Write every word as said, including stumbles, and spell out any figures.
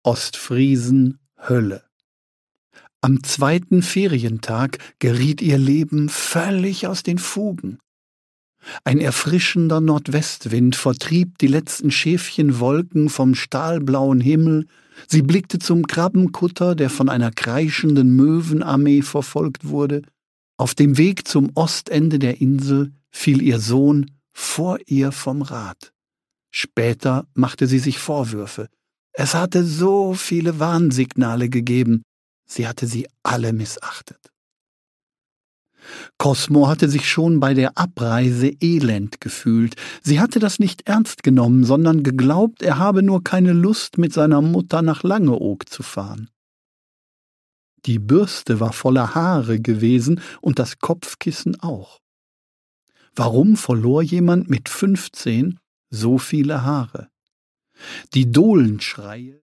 Ostfriesen Hölle. Am zweiten Ferientag geriet ihr Leben völlig aus den Fugen. Ein erfrischender Nordwestwind vertrieb die letzten Schäfchenwolken vom stahlblauen Himmel. Sie blickte zum Krabbenkutter, der von einer kreischenden Möwenarmee verfolgt wurde. Auf dem Weg zum Ostende der Insel fiel ihr Sohn vor ihr vom Rad. Später machte sie sich Vorwürfe. Es hatte so viele Warnsignale gegeben. Sie hatte sie alle missachtet. Cosmo hatte sich schon bei der Abreise elend gefühlt. Sie hatte das nicht ernst genommen, sondern geglaubt, er habe nur keine Lust, mit seiner Mutter nach Langeoog zu fahren. Die Bürste war voller Haare gewesen und das Kopfkissen auch. Warum verlor jemand mit fünfzehn so viele Haare? Die Dohlenschreie